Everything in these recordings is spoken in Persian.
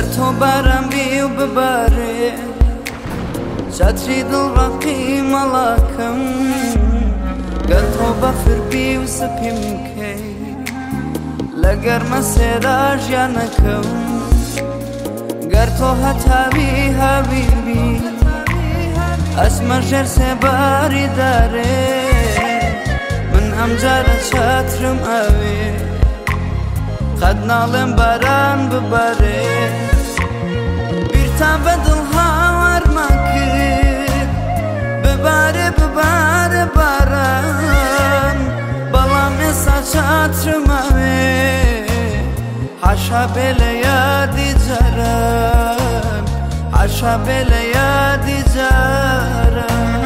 تۆ باران بی و ببارێ چاتری دڵڕەقی مەڵاکەم گەر تۆ بەفر بی و سپیم کەی لە گەرمە سێرا ژیانەکەم گەر تۆ هەتاوی هاویبی ئەسمە ژێر سێباری دارێ من ئەمجارە چاترم ئەوێ قەت ناڵێم باران ببارێ بیرتا بەدڵ هاوارما کرد ببارێ ببارێ باران بەڵام ئێستا چاترم ئەوێ حاشا بێ لە یادی جاران حاشا بێ لە یادی جاران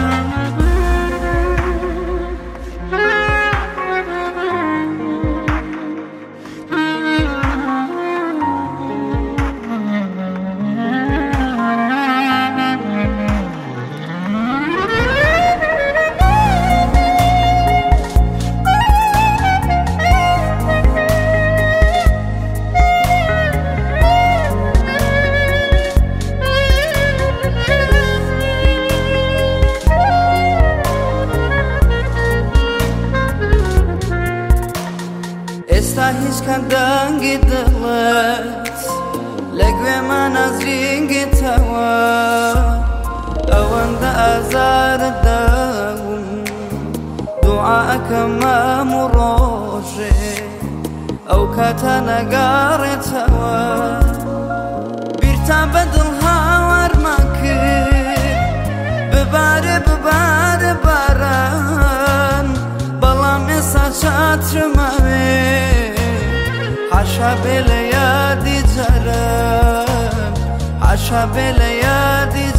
ئێستا هیچ کەندەنگی دڵت لە گوێمە نازرینگێتەوە ئەوەندە ئازارت داوم دوعاکەم مام و ڕۆژێ ئەو کاتە نەگاڕێتەوە بیرتا بەدڵ هاوارما کرد ببارێ ببارێ باران بەڵام ئێستا چاترم ئەوێ حاشا بێ لە یادی جاران حاشا بێ لە یادی